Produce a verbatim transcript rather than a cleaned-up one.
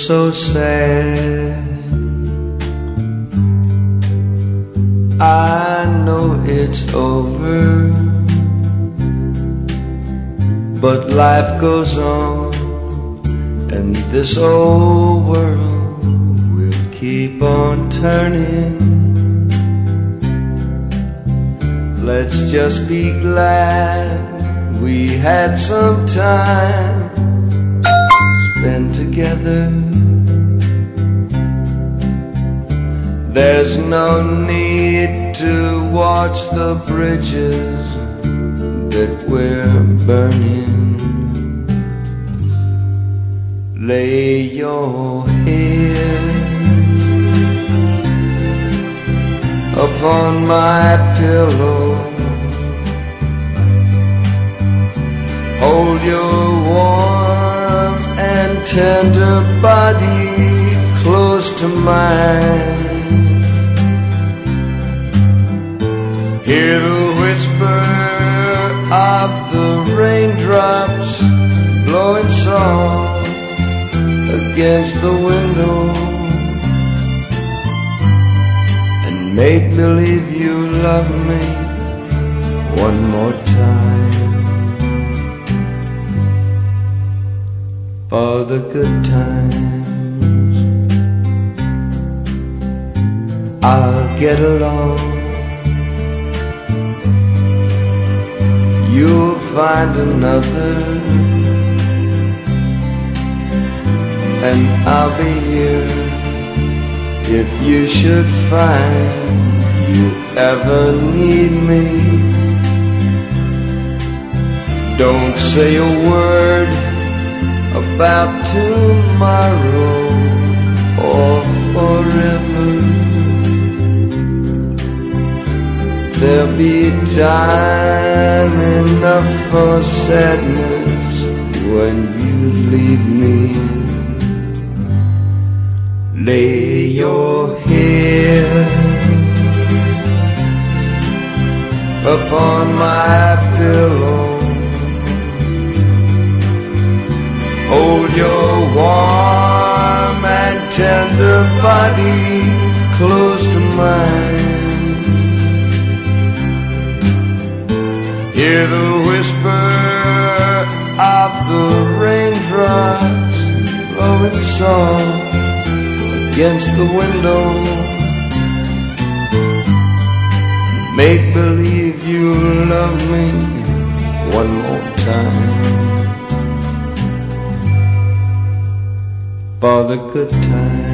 so sad. I know it's over, but life goes on, and this old world will keep on turning. Let's just be glad we had some time spend together. There's no need to watch the bridges that we're burning. Lay your head upon my pillow, hold your warm and tender body close to mine. Hear the whisper of the raindrops blowing soft against the window, and make believe you love me one more time. For the good times I'll get along. You'll find another, and I'll be here if you should find you ever need me. Don't say a word about tomorrow or forever. There'll be time enough for sadness when you leave me. Lay your head upon my pillow, hold your warm and tender body close to mine. Hear the whisper of the raindrops blowing soft against the window. Make believe you love me one more time. For the good times